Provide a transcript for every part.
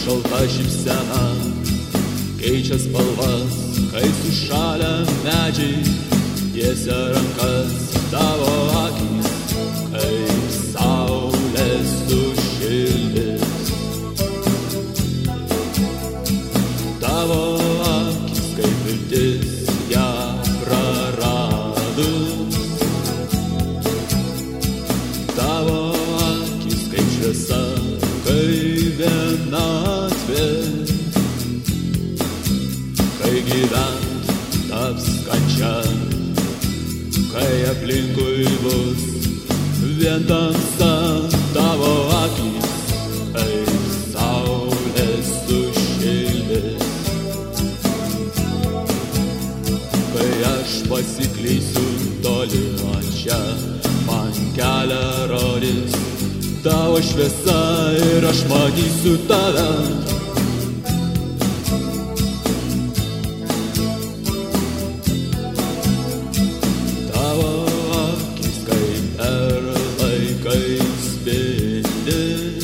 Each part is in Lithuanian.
šalta šypsena keičia spalvas, kai sušalę medžiai tiesia rankas. Tavo akys kaip saulės sušildys, tavo akys kaip viltis ją praradus, tavo akys kaip šviesa, kai vienatvė, kai gyvent taps kančia, kai aplinkui bus vien tamsa. Tavo akys kaip saulės sušildys, kai aš pasiklysiu toli nuo čia, man kelią rodys tavo šviesa ir aš matysiu tave. Tavo akys kaip perlai, kai spindi,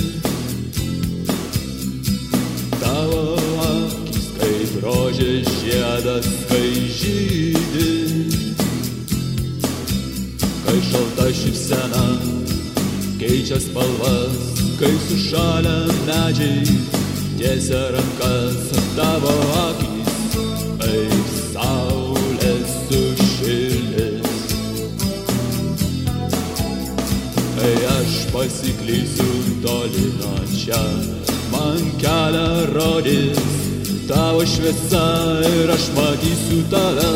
tavo akys kaip rožės žiedas, kai žydi, kai šalta šypsena keičia spalvas, kai sušalę medžiai tiesia rankas. Tavo akys kaip saulės sušildys, kai aš pasiklysiu toli nuo čia, man kelią rodys tavo šviesa ir aš matysiu tave.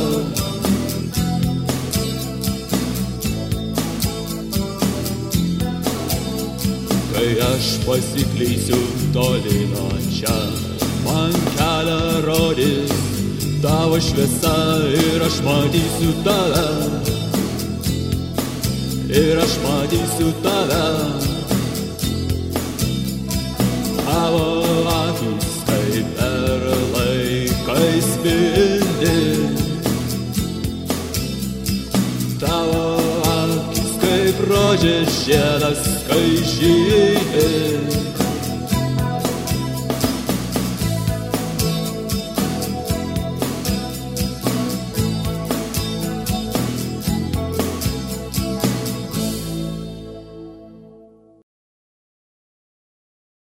Kai aš pasiklysiu toli nuo čia, man kelią rodys tavo šviesa ir aš matysiu tave. Ir aš matysiu tave. Tavo akys kaip perlai, kai spindi, tavo akys kaip rožės žiedas, kai žydi.